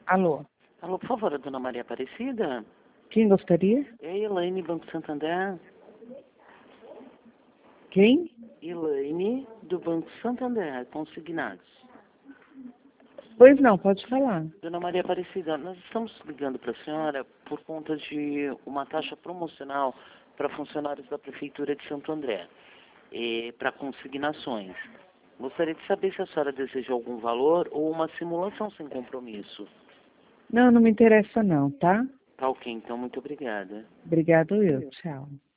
Alô, Alô, por favor, a dona Maria Aparecida? quem gostaria? É a Elaine, Banco Santander. Quem? Elaine, do Banco Santander, consignados. Pois não, pode falar. Dona Maria Aparecida, nós estamos ligando para a senhora por conta de uma taxa promocional para funcionários da Prefeitura de Santo André, para consignações. Gostaria de saber se a senhora deseja algum valor ou uma simulação sem compromisso. Não, não me interessa não, tá? Tá ok, então, muito obrigada. Obrigado eu, tchau.